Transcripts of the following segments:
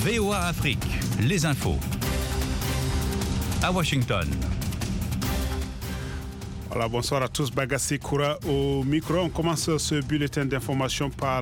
VOA Afrique, les infos. À Washington. Voilà, bonsoir à tous, Bagassi Koura au micro. On commence ce bulletin d'information par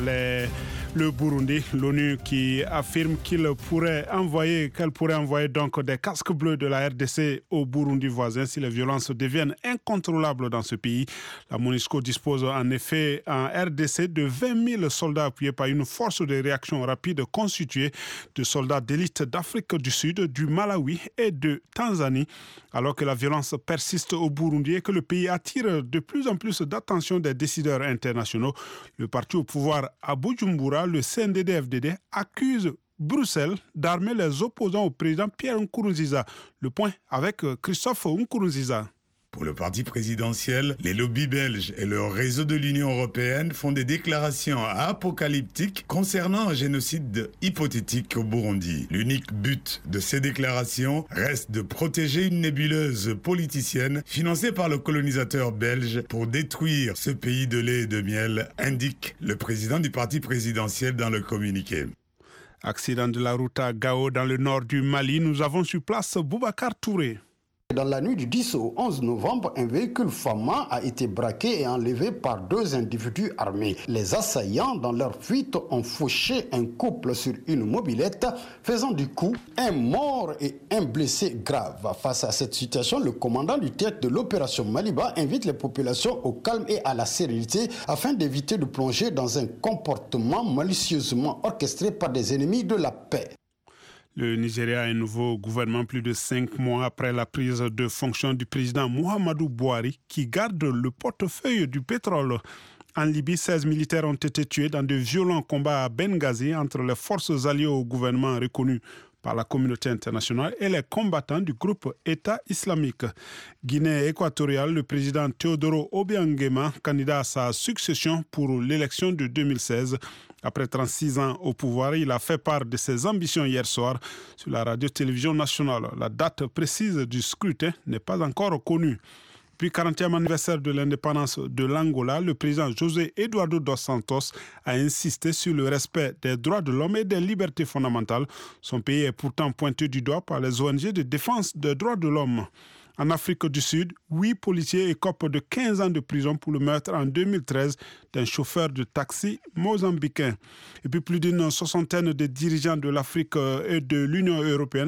le Burundi, l'ONU qui affirme qu'elle pourrait envoyer donc des casques bleus de la RDC au Burundi voisin si les violences deviennent incontrôlables dans ce pays. La MONUSCO dispose en effet en RDC de 20 000 soldats appuyés par une force de réaction rapide constituée de soldats d'élite d'Afrique du Sud, du Malawi et de Tanzanie. Alors que la violence persiste au Burundi et que le pays attire de plus en plus d'attention des décideurs internationaux, le parti au pouvoir à Bujumbura, le CNDD-FDD, accuse Bruxelles d'armer les opposants au président Pierre Nkurunziza. Le point avec Christophe Nkurunziza. Pour le parti présidentiel, les lobbies belges et le réseau de l'Union européenne font des déclarations apocalyptiques concernant un génocide hypothétique au Burundi. L'unique but de ces déclarations reste de protéger une nébuleuse politicienne financée par le colonisateur belge pour détruire ce pays de lait et de miel, indique le président du parti présidentiel dans le communiqué. Accident de la route à Gao dans le nord du Mali. Nous avons sur place Boubacar Touré. Dans la nuit du 10 au 11 novembre, un véhicule Fama a été braqué et enlevé par deux individus armés. Les assaillants, dans leur fuite, ont fauché un couple sur une mobilette, faisant du coup un mort et un blessé grave. Face à cette situation, le commandant du théâtre de l'opération Maliba invite les populations au calme et à la sérénité afin d'éviter de plonger dans un comportement malicieusement orchestré par des ennemis de la paix. Le Nigeria a un nouveau gouvernement plus de 5 mois après la prise de fonction du président Muhammadu Buhari qui garde le portefeuille du pétrole. En Libye, 16 militaires ont été tués dans de violents combats à Benghazi entre les forces alliées au gouvernement reconnu par la communauté internationale et les combattants du groupe État islamique. Guinée équatoriale, le président Teodoro Obiangema, candidat à sa succession pour l'élection de 2016. Après 36 ans au pouvoir, il a fait part de ses ambitions hier soir sur la radio-télévision nationale. La date précise du scrutin n'est pas encore connue. Puis 40e anniversaire de l'indépendance de l'Angola, le président José Eduardo dos Santos a insisté sur le respect des droits de l'homme et des libertés fondamentales. Son pays est pourtant pointé du doigt par les ONG de défense des droits de l'homme. En Afrique du Sud, 8 policiers écopent de 15 ans de prison pour le meurtre en 2013 d'un chauffeur de taxi mozambicain. Et puis plus d'une soixantaine de dirigeants de l'Afrique et de l'Union européenne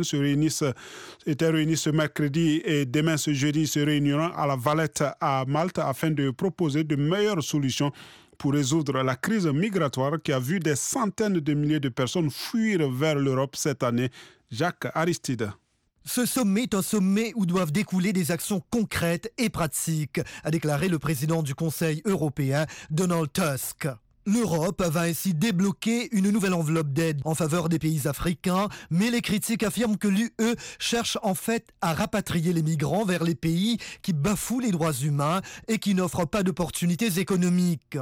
étaient réunis ce mercredi et demain ce jeudi se réuniront à la Valette à Malte afin de proposer de meilleures solutions pour résoudre la crise migratoire qui a vu des centaines de milliers de personnes fuir vers l'Europe cette année. Jacques Aristide. Ce sommet est un sommet où doivent découler des actions concrètes et pratiques, a déclaré le président du Conseil européen, Donald Tusk. L'Europe va ainsi débloquer une nouvelle enveloppe d'aide en faveur des pays africains, mais les critiques affirment que l'UE cherche en fait à rapatrier les migrants vers les pays qui bafouent les droits humains et qui n'offrent pas d'opportunités économiques.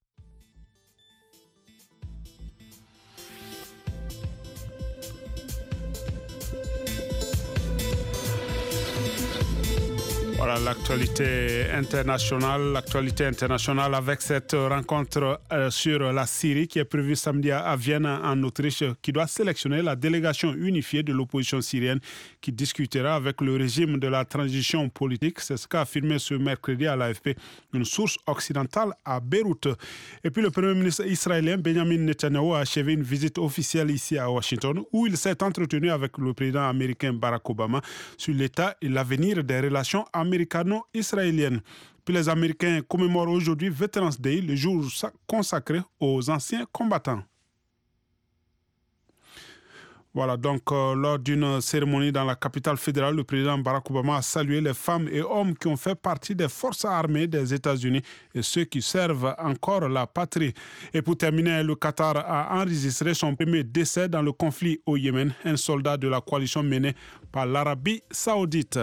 Voilà l'actualité internationale avec cette rencontre sur la Syrie qui est prévue samedi à Vienne en Autriche, qui doit sélectionner la délégation unifiée de l'opposition syrienne qui discutera avec le régime de la transition politique. C'est ce qu'a affirmé ce mercredi à l'AFP une source occidentale à Beyrouth. Et puis le premier ministre israélien Benjamin Netanyahu a achevé une visite officielle ici à Washington où il s'est entretenu avec le président américain Barack Obama sur l'état et l'avenir des relations américano-israéliennes. Puis les Américains commémorent aujourd'hui Veterans Day, le jour consacré aux anciens combattants. Voilà, donc lors d'une cérémonie dans la capitale fédérale, le président Barack Obama a salué les femmes et hommes qui ont fait partie des forces armées des États-Unis et ceux qui servent encore la patrie. Et pour terminer, le Qatar a enregistré son premier décès dans le conflit au Yémen, un soldat de la coalition menée par l'Arabie saoudite.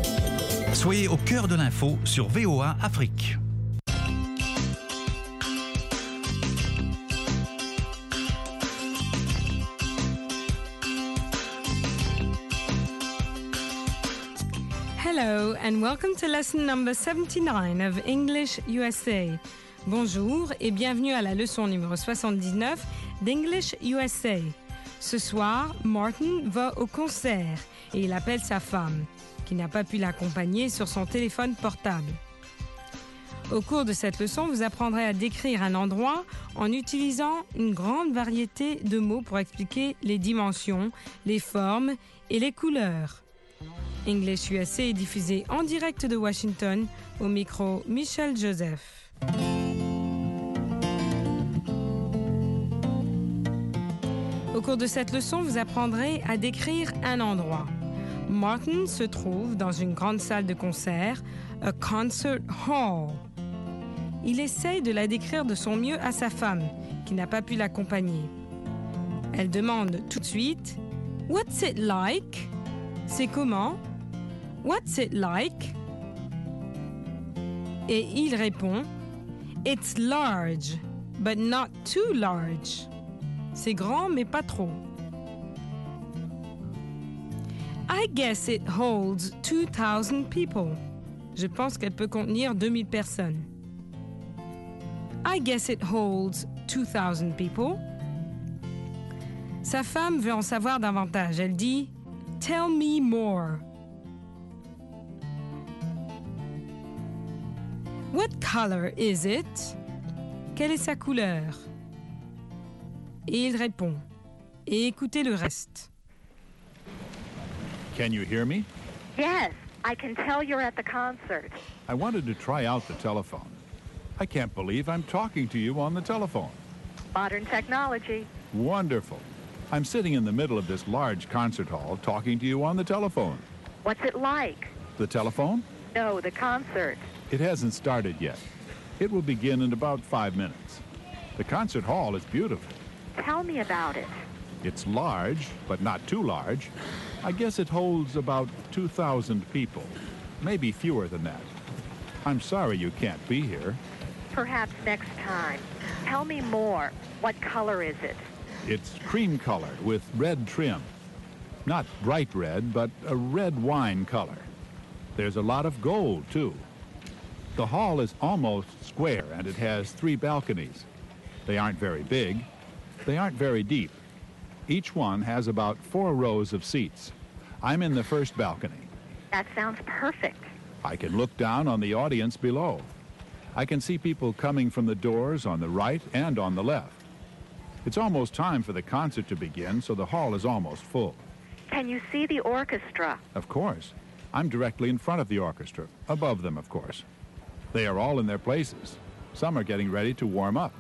Soyez au cœur de l'info sur VOA Afrique. Hello and welcome to lesson number 79 of English USA. Bonjour et bienvenue à la leçon numéro 79 d'English USA. Ce soir, Martin va au concert et il appelle sa femme, qui n'a pas pu l'accompagner sur son téléphone portable. Au cours de cette leçon, vous apprendrez à décrire un endroit en utilisant une grande variété de mots pour expliquer les dimensions, les formes et les couleurs. English USA est diffusé en direct de Washington, au micro Michel Joseph. Au cours de cette leçon, vous apprendrez à décrire un endroit. Martin se trouve dans une grande salle de concert, a concert hall. Il essaye de la décrire de son mieux à sa femme, qui n'a pas pu l'accompagner. Elle demande tout de suite « What's it like ?» C'est comment? What's it like? Et il répond It's large, but not too large. C'est grand, mais pas trop. I guess it holds 2,000 people. Je pense qu'elle peut contenir 2000 personnes. I guess it holds 2,000 people. Sa femme veut en savoir davantage. Elle dit Tell me more. What color is it? Quelle est sa couleur? Et il répond. Et écoutez le reste. Can you hear me? Yes, I can tell you're at the concert. I wanted to try out the telephone. I can't believe I'm talking to you on the telephone. Modern technology. Wonderful. I'm sitting in the middle of this large concert hall talking to you on the telephone. What's it like? The telephone? No, the concert. It hasn't started yet. It will begin in about 5 minutes. The concert hall is beautiful. Tell me about it. It's large, but not too large. I guess it holds about 2,000 people, maybe fewer than that. I'm sorry you can't be here. Perhaps next time. Tell me more. What color is it? It's cream color with red trim. Not bright red, but a red wine color. There's a lot of gold, too. The hall is almost square, and it has 3 balconies. They aren't very big. They aren't very deep. Each one has about 4 rows of seats. I'm in the first balcony. That sounds perfect. I can look down on the audience below. I can see people coming from the doors on the right and on the left. It's almost time for the concert to begin, so the hall is almost full. Can you see the orchestra? Of course. I'm directly in front of the orchestra, above them, of course. They are all in their places. Some are getting ready to warm up.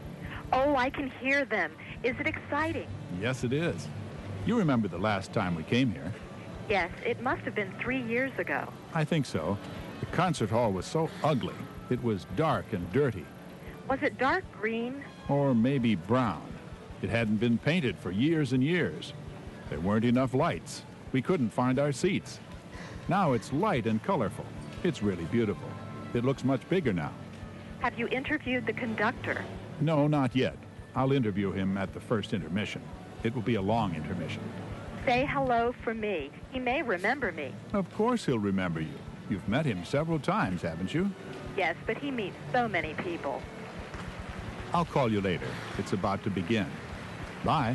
Oh, I can hear them. Is it exciting? Yes, it is. You remember the last time we came here? Yes, it must have been 3 years ago. I think so. The concert hall was so ugly. It was dark and dirty. Was it dark green? Or maybe brown. It hadn't been painted for years and years. There weren't enough lights. We couldn't find our seats. Now it's light and colorful. It's really beautiful. It looks much bigger now. Have you interviewed the conductor? No, not yet. I'll interview him at the first intermission. It will be a long intermission. Say hello from me. He may remember me. Of course he'll remember you. You've met him several times, haven't you? Yes, but he meets so many people. I'll call you later. It's about to begin. Bye.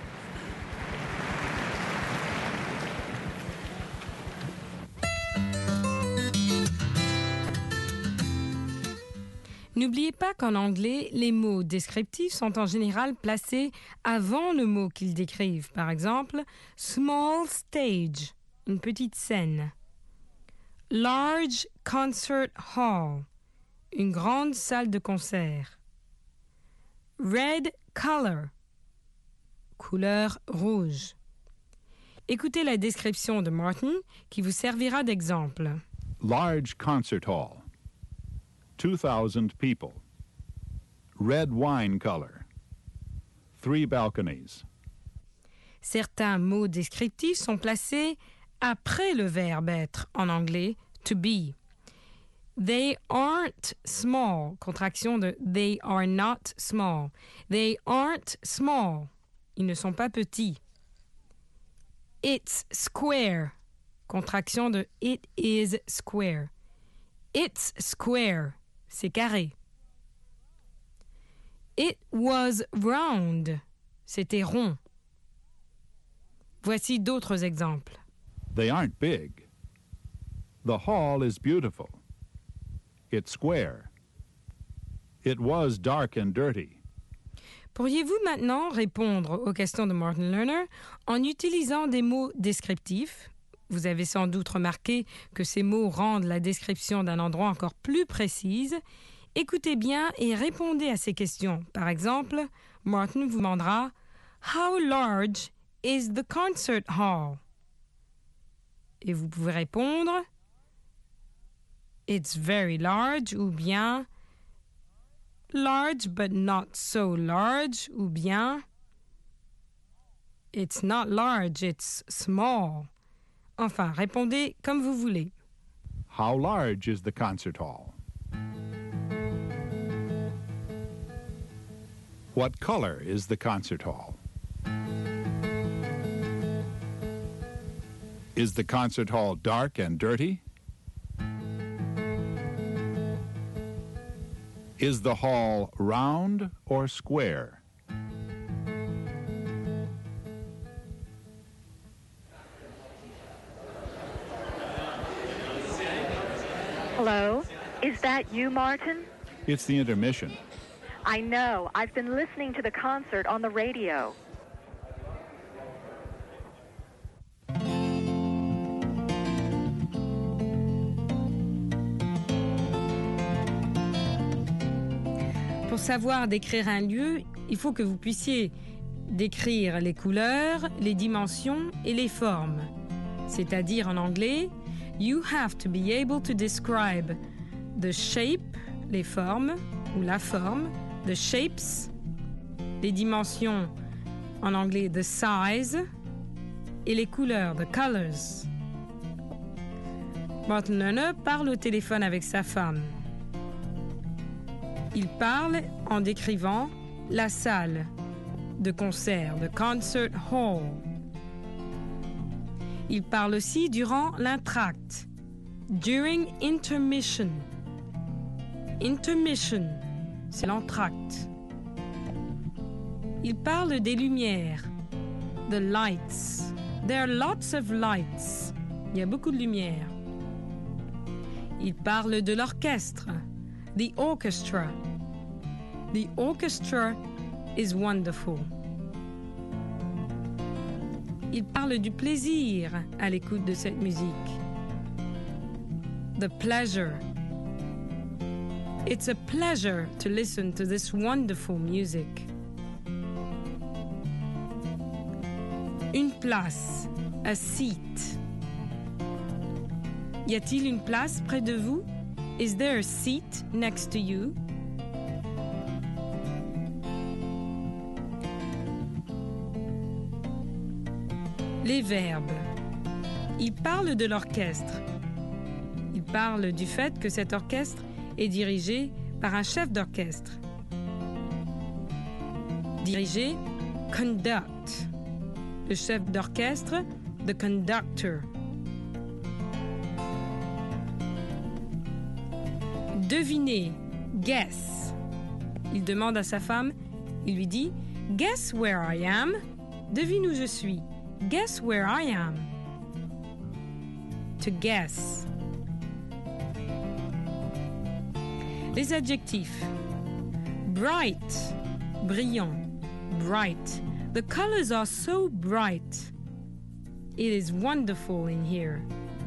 N'oubliez pas qu'en anglais, les mots descriptifs sont en général placés avant le mot qu'ils décrivent. Par exemple, small stage, une petite scène. Large concert hall, une grande salle de concert. Red color, couleur rouge. Écoutez la description de Martin qui vous servira d'exemple. Large concert hall. 2,000 people. Red wine color. 3 balconies. Certains mots descriptifs sont placés après le verbe être en anglais to be. They aren't small, contraction de they are not small. They aren't small. Ils ne sont pas petits. It's square, contraction de it is square. It's square, c'est carré. It was round, c'était rond. Voici d'autres exemples. They aren't big. The hall is beautiful. It's square. It was dark and dirty. Pourriez-vous maintenant répondre aux questions de Martin Lerner en utilisant des mots descriptifs? Vous avez sans doute remarqué que ces mots rendent la description d'un endroit encore plus précise. Écoutez bien et répondez à ces questions. Par exemple, Martin vous demandera « How large is the concert hall? » Et vous pouvez répondre « It's very large » ou bien « Large but not so large » ou bien « It's not large, it's small ». Enfin, répondez comme vous voulez. How large is the concert hall? What color is the concert hall? Is the concert hall dark and dirty? Is the hall round or square? Hello? Is that you, Martin? It's the intermission. I know. I've been listening to the concert on the radio. Pour savoir décrire un lieu, il faut que vous puissiez décrire les couleurs, les dimensions et les formes. C'est-à-dire en anglais, you have to be able to describe the shape, les formes ou la forme, the shapes, les dimensions en anglais the size et les couleurs the colors. Martin Lerner parle au téléphone avec sa femme. Il parle en décrivant la salle de concert, the concert hall. Il parle aussi durant l'entracte, during intermission. Intermission, c'est l'entracte. Il parle des lumières, the lights. There are lots of lights. Il y a beaucoup de lumière. Il parle de l'orchestre, the orchestra. The orchestra is wonderful. Il parle du plaisir à l'écoute de cette musique. The pleasure. It's a pleasure to listen to this wonderful music. Une place, a seat. Y a-t-il une place près de vous? Is there a seat next to you? Les verbes. Il parle de l'orchestre. Il parle du fait que cet orchestre est dirigé par un chef d'orchestre. Diriger, conduct. Le chef d'orchestre, the conductor. Deviner, guess. Il demande à sa femme, il lui dit « Guess where I am ?» Devine où je suis. Guess where I am. To guess. Les adjectifs. Bright, brillant, bright. The colors are so bright. It is wonderful in here.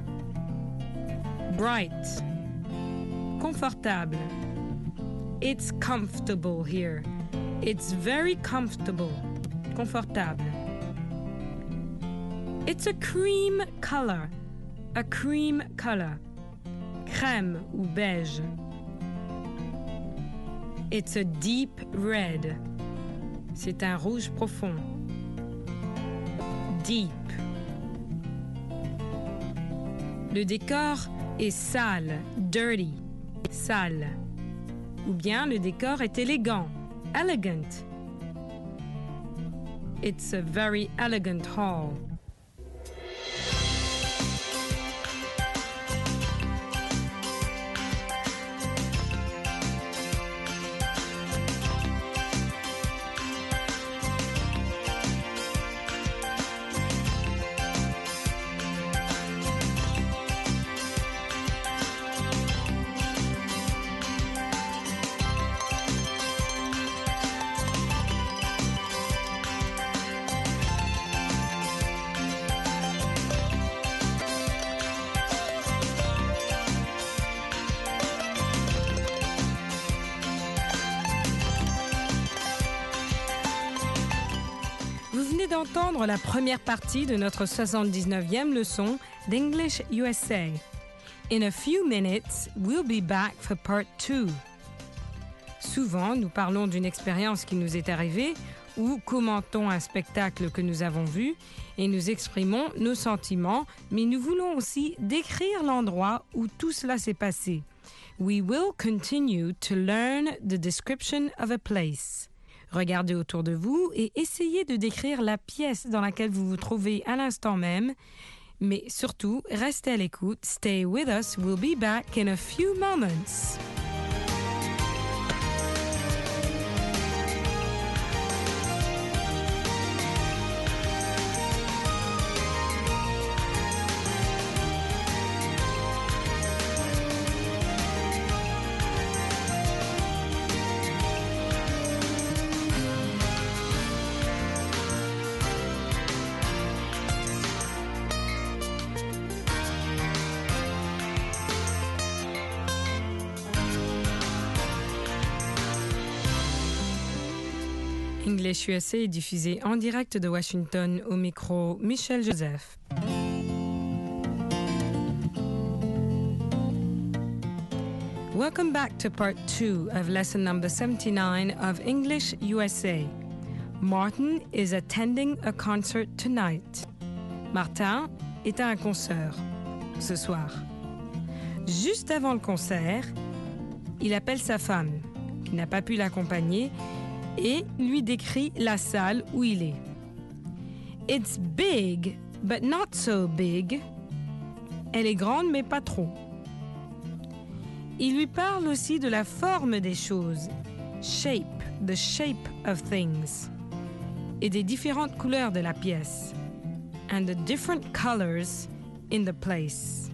Bright. Confortable. It's comfortable here. It's very comfortable. Confortable. It's a cream color. A cream color. Crème ou beige. It's a deep red. C'est un rouge profond. Deep. Le décor est sale, dirty, sale. Ou bien le décor est élégant, elegant. It's a very elegant hall. d'entendre la première partie de notre 79e leçon d'English USA. In a few minutes, we'll be back for part 2. Souvent, nous parlons d'une expérience qui nous est arrivée ou commentons un spectacle que nous avons vu et nous exprimons nos sentiments, mais nous voulons aussi décrire l'endroit où tout cela s'est passé. We will continue to learn the description of a place. Regardez autour de vous et essayez de décrire la pièce dans laquelle vous vous trouvez à l'instant même. Mais surtout, restez à l'écoute. Stay with us. We'll be back in a few moments. English USA est diffusé en direct de Washington au micro Michel Joseph. Welcome back to part 2 of lesson number 79 of English USA. Martin is attending a concert tonight. Martin est à un concert ce soir. Juste avant le concert, il appelle sa femme, qui n'a pas pu l'accompagner, et lui décrit la salle où il est. It's big, but not so big. Elle est grande, mais pas trop. Il lui parle aussi de la forme des choses, shape, the shape of things, et des différentes couleurs de la pièce, and the different colors in the place.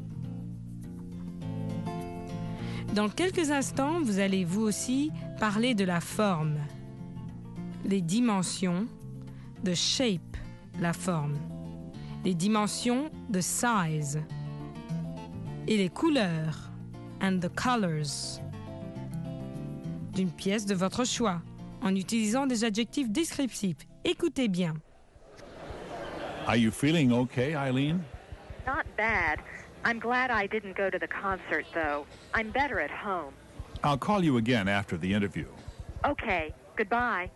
Dans quelques instants, vous allez vous aussi parler de la forme, les dimensions, the shape, la forme, les dimensions, the size, et les couleurs, and the colors, d'une pièce de votre choix, en utilisant des adjectifs descriptifs. Écoutez bien. Are you feeling okay, Eileen? Not bad. I'm glad I didn't go to the concert, though. I'm better at home. I'll call you again after the interview. Okay, goodbye.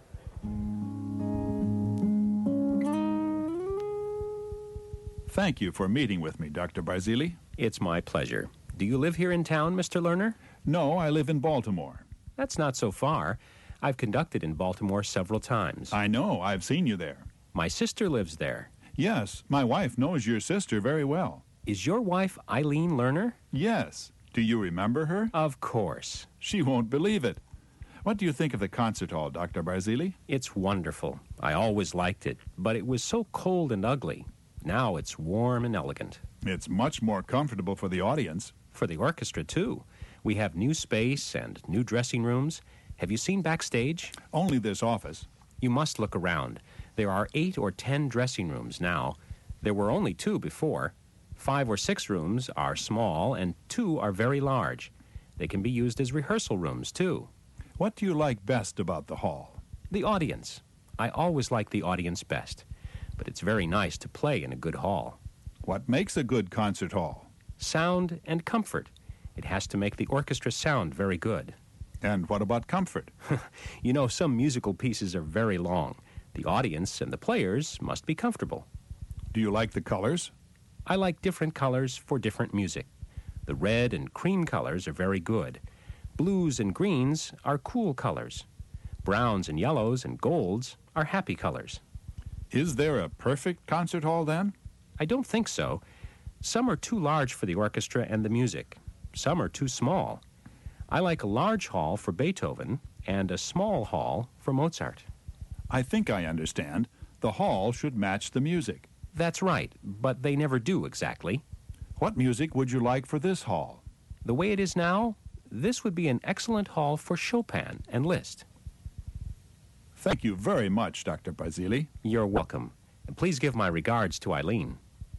Thank you for meeting with me, Dr. Barzili. It's my pleasure. Do you live here in town, Mr. Lerner? No, I live in Baltimore. That's not so far. I've conducted in Baltimore several times. I know, I've seen you there. My sister lives there. Yes, my wife knows your sister very well. Is your wife Eileen Lerner? Yes. Do you remember her? Of course. She won't believe it. What do you think of the concert hall, Dr. Barzili? It's wonderful. I always liked it, but it was so cold and ugly. Now it's warm and elegant. It's much more comfortable for the audience. For the orchestra, too. We have new space and new dressing rooms. Have you seen backstage? Only this office. You must look around. There are 8 or 10 dressing rooms now. There were only 2 before. 5 or 6 rooms are small, and 2 are very large. They can be used as rehearsal rooms, too. What do you like best about the hall? The audience. I always like the audience best. But it's very nice to play in a good hall. What makes a good concert hall? Sound and comfort. It has to make the orchestra sound very good. And what about comfort? You know, some musical pieces are very long. The audience and the players must be comfortable. Do you like the colors? I like different colors for different music. The red and cream colors are very good. Blues and greens are cool colors. Browns and yellows and golds are happy colors. Is there a perfect concert hall then? I don't think so. Some are too large for the orchestra and the music. Some are too small. I like a large hall for Beethoven and a small hall for Mozart. I think I understand. The hall should match the music. That's right, but they never do exactly. What music would you like for this hall? The way it is now, this would be an excellent hall for Chopin and Liszt. Thank you very much, Dr. Barzili. You're welcome. And please give my regards to Eileen.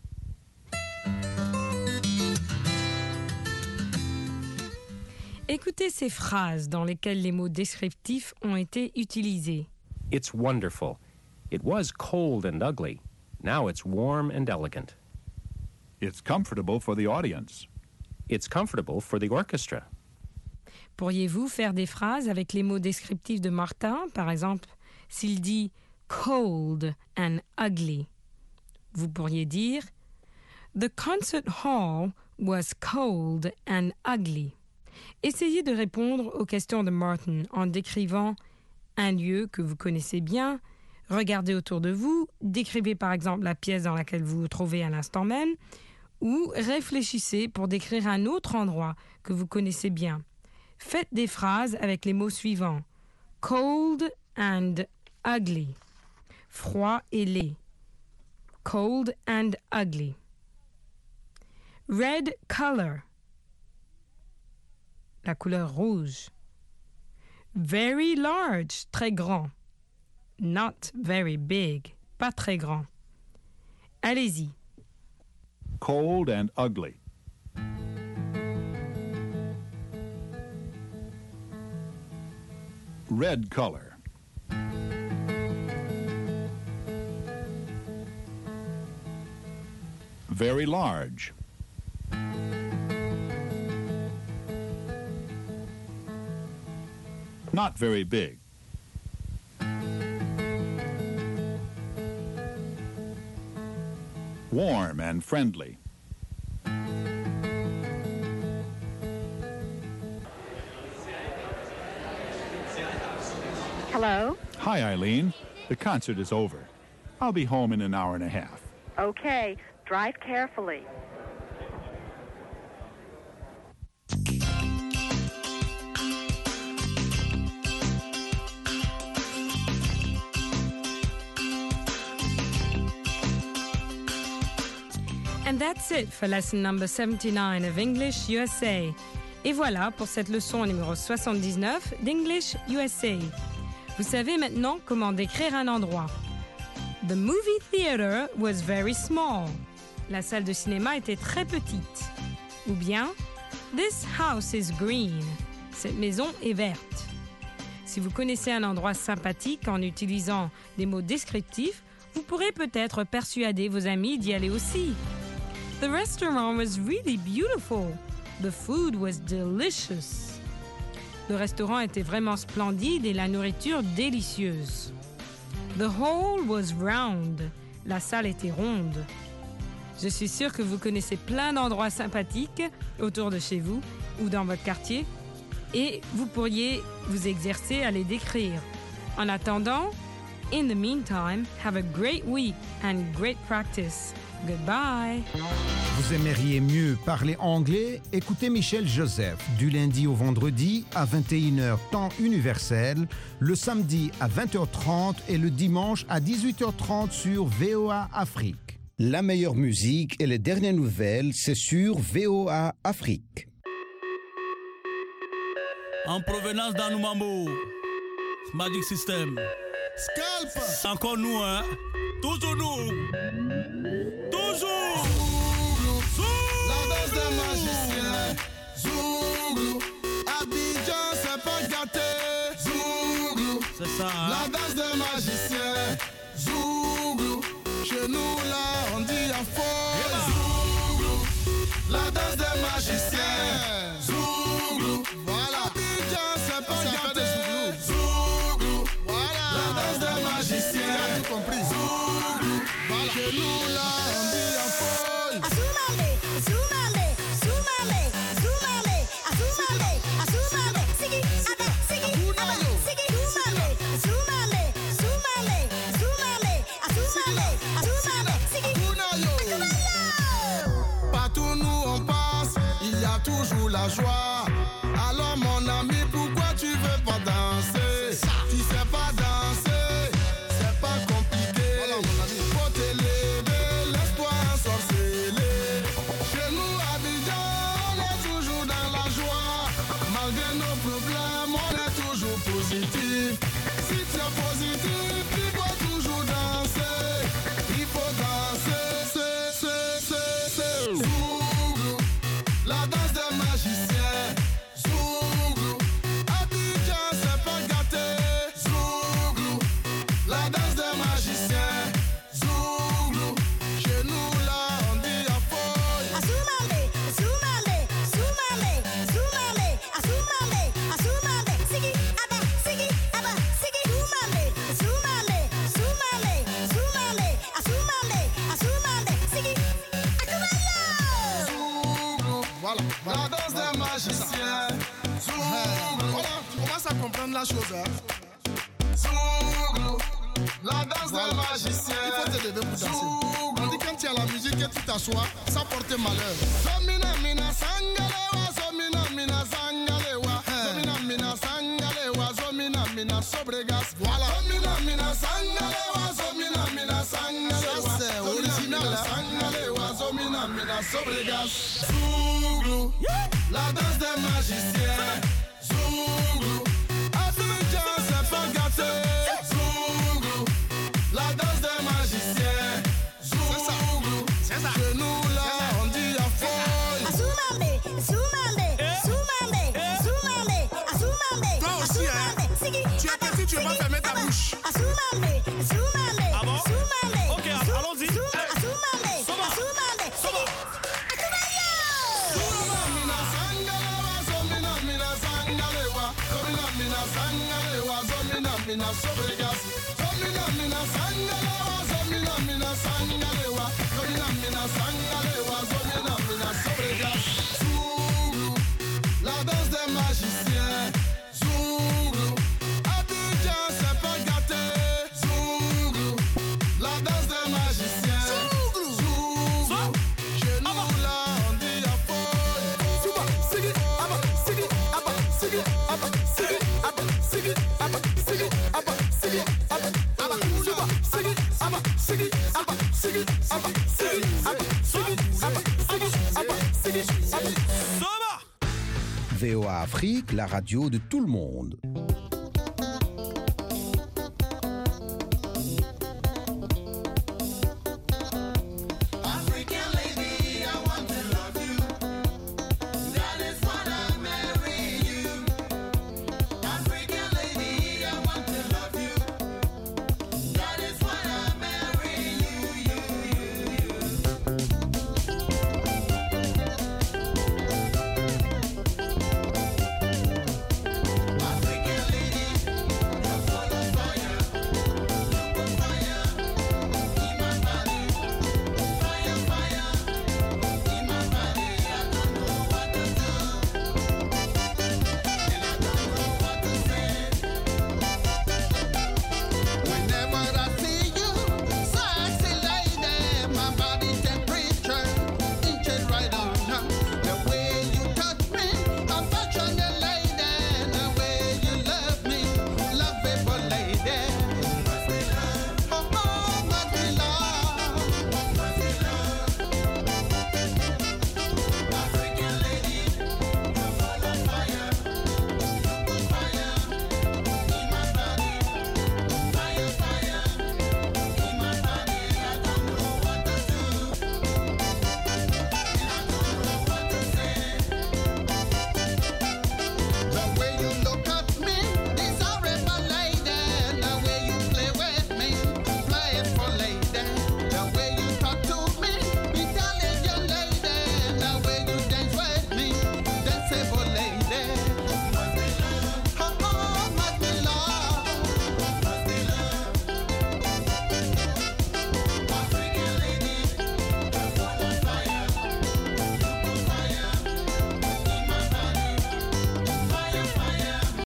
Écoutez ces phrases dans lesquelles les mots descriptifs ont été utilisés. It's wonderful. It was cold and ugly. Now it's warm and elegant. It's comfortable for the audience. It's comfortable for the orchestra. Pourriez-vous faire des phrases avec les mots descriptifs de Martin? Par exemple, s'il dit cold and ugly, vous pourriez dire The concert hall was cold and ugly. Essayez de répondre aux questions de Martin en décrivant un lieu que vous connaissez bien. Regardez autour de vous, décrivez par exemple la pièce dans laquelle vous vous trouvez à l'instant même, ou réfléchissez pour décrire un autre endroit que vous connaissez bien. Faites des phrases avec les mots suivants. Cold and ugly. Froid et laid. Cold and ugly. Red color. La couleur rouge. Very large, très grand. Not very big, pas très grand. Allez-y. Cold and ugly. Red color. Very large. Not very big. Warm and friendly. Hello? Hi, Eileen. The concert is over. I'll be home in an hour and a half. Okay. Drive carefully. And that's it for lesson number 79 of English USA. Et voilà pour cette leçon numéro 79 d'English USA. Vous savez maintenant comment décrire un endroit. The movie theater was very small. La salle de cinéma était très petite. Ou bien, this house is green. Cette maison est verte. Si vous connaissez un endroit sympathique en utilisant des mots descriptifs, vous pourrez peut-être persuader vos amis d'y aller aussi. The restaurant was really beautiful. The food was delicious. Le restaurant était vraiment splendide et la nourriture délicieuse. The hall was round. La salle était ronde. Je suis sûre que vous connaissez plein d'endroits sympathiques autour de chez vous ou dans votre quartier et vous pourriez vous exercer à les décrire. En attendant, in the meantime, have a great week and great practice. Goodbye. Vous aimeriez mieux parler anglais? Écoutez Michel Joseph du lundi au vendredi à 21h temps universel, le samedi à 20h30 et le dimanche à 18h30 sur VOA Afrique. La meilleure musique et les dernières nouvelles, c'est sur VOA Afrique. En provenance d'Anoumambo, Magic System. Scalp. C'est encore nous, hein? Toujours nous. Toujours. Zouglou. La danse des magiciens. Zouglou. Abidjan, c'est pas gâté. Zouglou. C'est ça. Hein? La danse des magiciens. Zouglou. Chez nous là, on dit à fort. Zouglou. La danse des magiciens. Zouglou. Voilà. Abidjan, c'est pas gâté. Zouglou. Voilà. La danse des magiciens. Tout compris. Zouglou. Voilà. Chez nous là, on dit à fort. Toujours la joie. Alors mon ami, pourquoi tu veux pas danser? Tu sais pas danser, c'est pas compliqué. Voilà, mon ami. Faut t'élever, laisse-toi ensorceler. Chez nous à Abidjan, on est toujours dans la joie. Malgré nos problèmes, on est toujours positif. Si tu es positif, il faut toujours danser. Il faut danser, Zouglou. La danse des magiciens. Zouglou. Abidjan, c'est pas gâté. Zouglou. La danse des magiciens. la chose, hein. Zouglou, la danse des magiciens. Il faut te lever pour danser. On dit quand tu as la musique et tu t'assois, ça porte malheur. Zomina mina sangalewa, zomina mina sangalewa, zomina mina sangalewa, zomina mina sobregas. Voilà. Zomina mina sangalewa, zomina mina sangalewa. Ça c'est original. Sangalewa, zomina mina sobregas. Zouglou, la danse des magiciens. Zouglou, Abidjan c'est pas gâté. Zouglou, la danse des magiciens. Zouglou, chez nous là on dit à folle. Azumambe, Zoumambe, Zoumambe, Zoumambe, Azumambe. Toi aussi hein, tu es petit, tu vas fermer ta bouche. Azumambe, Zoumambe, Ah bon? Zoumambe. Ok, allons-y. Azumambe, Soba. Azumambe. Soba. Mina sangalewa, zomina mina sangalewa, zomina mina sangalewa, zomina mina sobregas. Zomina mina sangalewa, zomina mina sangalewa, zomina mina sangalewa, zomina mina sobregas. Zouglou, la danse des magiciens. Zouglou, Abidjan c'est pas gâté. Zouglou, la danse des magiciens. Zouglou, chez nous là on dit à folle. Suba, sigi, abba, sigi, abba, sigi, abba, sigi, abba, sigi, abba, sigi, abba, sigi, abba, abba, suba, sigi, abba, sigi, abba, sigi, abba, sigi, abba, sigi, abba, sigi, abba, sigi, abba. VOA Afrique, la radio de tout le monde.